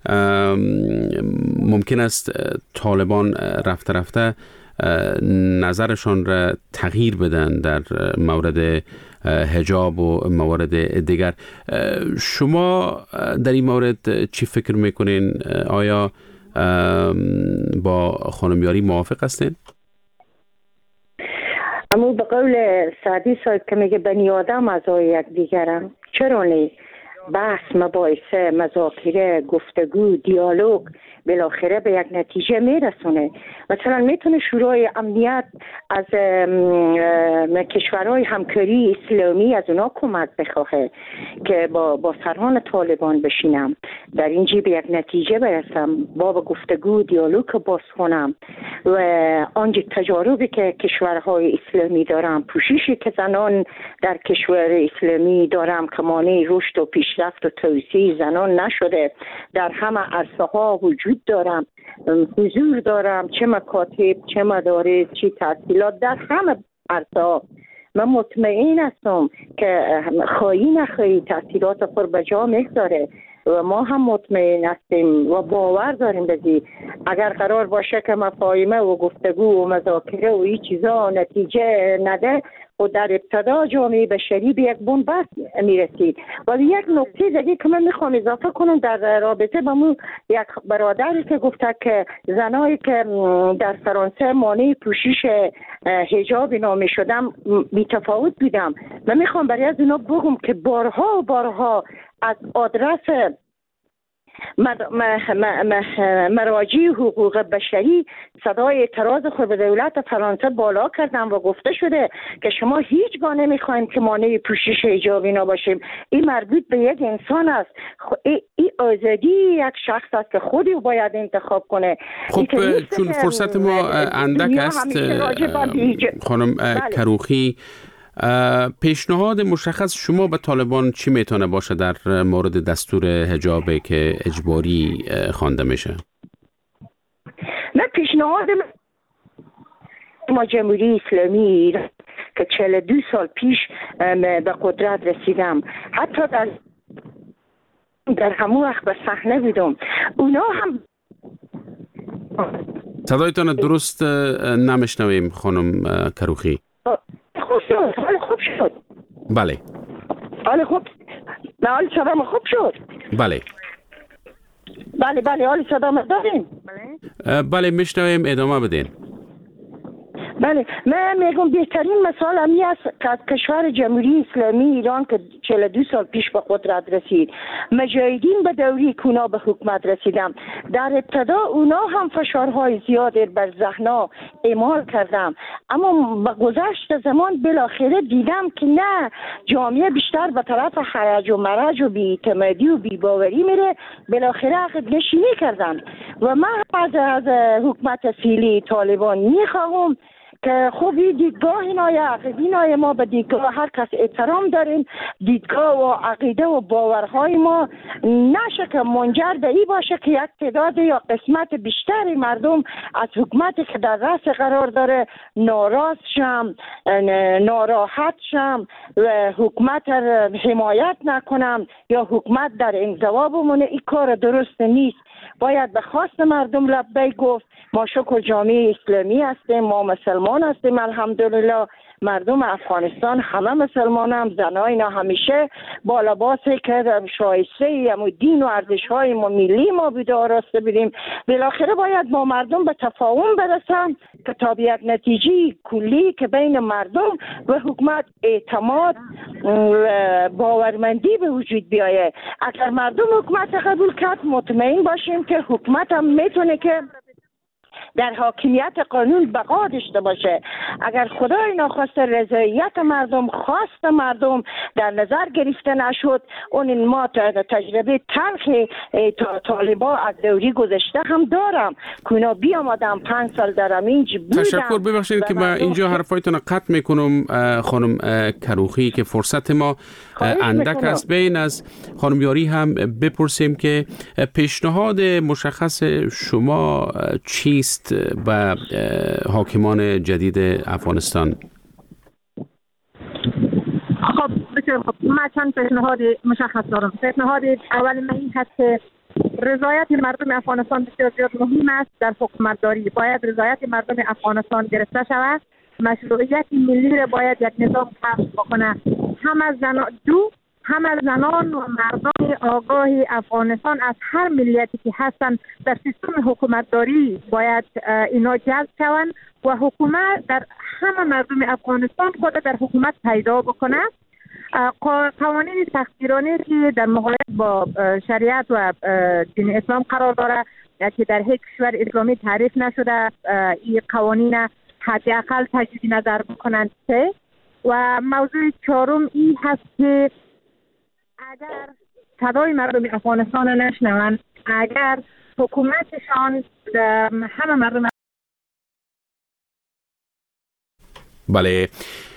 ممکن است طالبان رفته رفته نظرشان را تغییر بدن در مورد حجاب و موارد دیگر. شما در این مورد چی فکر میکنین؟ آیا با خانم یاری موافق هستین؟ اما به قول سعدی صاحب که میگه بنی آدم اعضای یک دیگرن، چرا نیست؟ بحث، مباحثه، مذاکره، گفتگو، دیالوگ بالاخره به یک نتیجه میرسونه. مثلا میتونه شورای امنیت از کشورهای همکاری اسلامی از اونا کمک بخواهه که با با سران طالبان بشینم در اینجا به یک نتیجه برسم، با گفتگو دیالوگ باز کنم و آنجا تجاربی که کشورهای اسلامی دارم، پوششی که زنان در کشور اسلامی دارم که مانع رشد و پیشرفت و توسعه زنان نشده، در همه عرصه ها وجود دارم، حضور دارم، چه مکاتب، چه مدارس، چه تحصیلات، در همه عرصه ها. من مطمئن هستم که خواهی نخواهی تحصیلات خود به جا میگذاره و ما هم مطمئن هستیم و باور داریم بزی اگر قرار باشه که مفاهمه و گفتگو و مذاکره و این چیزا نتیجه نده و در ابتدا جامعه بشری به یک بنبست میرسید. و یک نکته دیگه که من میخوام اضافه کنم در رابطه با مو یک برادری که گفته که زنایی که در فرانسه مانع پوشش حجاب نامی شدم متفاوت بودم. من میخوام برای از اونا بگم که بارها و بارها از آدرس مراجع حقوق بشری صدای اعتراض خود به دولت فرانسه بالا کردن و گفته شده که شما هیچگاه نمیخواین که مانع پوشش حجاب اینا باشیم. این مربوط به یک انسان است. این آزادی یک شخص است که خودی باید انتخاب کنه. خب چون فرصت ما اندک است خانم کروخی، پیشنهاد مشخص شما به طالبان چی میتونه باشه در مورد دستور حجاب که اجباری خوانده میشه؟ نه، پیشنهاد ما جمهوری اسلامی ایران که چهل و دو سال پیش به قدرت رسیدم، حتی در در همون وقت به صحنه بودم، اونا هم صدایتان درست نمیشنویم خانم کروخی. خوب شد، حال خوب شد. بله. حال خوب، نه حال صدام خوب شد. بله. بله بله حال صدام داریم. بله. بله میشنویم، ادامه بدین. بله، من میگم بهترین مثال همی است که از کشور جمهوری اسلامی ایران که چهل و دو سال پیش به قدرت رسید، مجاهدین به دوری کونا به حکومت رسیدم. در ابتدا اونا هم فشارهای زیادی بر ذهنها اعمال کردم، اما با گذشت زمان بالاخره دیدم که نه، جامعه بیشتر به طرف حرج و مرج و بی‌اعتمادی و بی‌باوری میره. بالاخره عقب نشینی کردن و من از از حکومت فعلی طالبان میخواهم که خوب دیدگاه اینای عقیدینای ما به دیدگاه هر کس احترام داریم، دیدگاه و عقیده و باورهای ما نشه که منجر به این باشه که یک تعداد یا قسمت بیشتری مردم از حکومتی که در رأس قرار داره ناراض شم، ناراحت شم و حکومت حمایت نکنم یا حکومت در انزوا بمونه. این کار درست نیست. باید به خواست مردم لبیک گفت. ما شکر جامعه اسلامی هستیم، ما مسلمان هستیم الحمدلله. مردم افغانستان همه مسلمان هم، زنای اینا همیشه با لباسی که شایسته همون دین و ارزش های ما ملی ما بوده آراسته بدیم. بالاخره باید با مردم به تفاهم برسن که تا به یک نتیجه کلی که بین مردم و حکومت اعتماد و باورمندی به وجود بیایه. اگر مردم حکومت قبول کرد مطمئن باشیم که حکومت هم میتونه که در حاکمیت قانون بقا داشته باشه. اگر خدای ناخواسته رضایت مردم، خواست مردم در نظر گرفته نشد، اون ما تجربه تلخ طالبا از دوری گذشته هم دارم که اونا بیامدن پنج سال در امینج بودن. تشکر. ببخشید که من اینجا حرفایتون قطع میکنم خانم کروخی که فرصت ما اندک است. بین از خانم یاری هم بپرسیم که پیشنهاد مشخص شما چیست و حاکمان جدید افغانستان؟ خب بسیار خب، من چند پیشنهاد مشخص دارم. پیشنهاد اول من این هست که رضایت مردم افغانستان بسیار زیاد مهم است. در حکومتداری باید رضایت مردم افغانستان گرفته شود. مشروعیت ملی را باید یک نظام کسب بکنه. هم از زنان دو هم از زنان و مردان آگاه افغانستان از هر ملیتی که هستند در سیستم حکومتداری باید اینا جذب شوند و حکومت در همه مردم افغانستان خود در حکومت پیدا بکنه. قوانین تقدیرانه که در مقایسه با شریعت و دین اسلام قرار داره که در هیچ کشور اسلامی تعریف نشده، این قوانین حداقل تجدید نظر بکنند. و موضوع چهارم این هست که اگر صدای مردم افغانستان نشنوند، اگر حکومتشان همه مردم بله،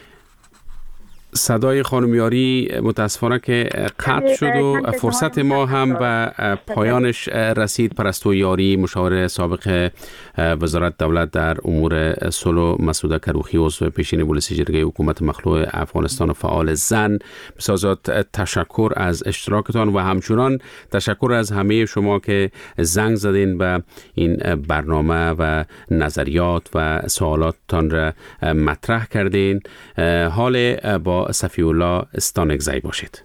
صدای خانم یاری متاسفانه که قطع شد و فرصت ما هم به پایانش رسید. پرستو یاری، مشاور سابق وزارت دولت در امور صلح، مسعود کروخی عضو پیشین پلیس جرگه حکومت مخلوع افغانستان و فعال زن، بسازات تشکر از اشتراکتان و همچنان تشکر از همه شما که زنگ زدین به این برنامه و نظریات و سوالاتتان را مطرح کردین. حال با صفی الله استانگزی باشید.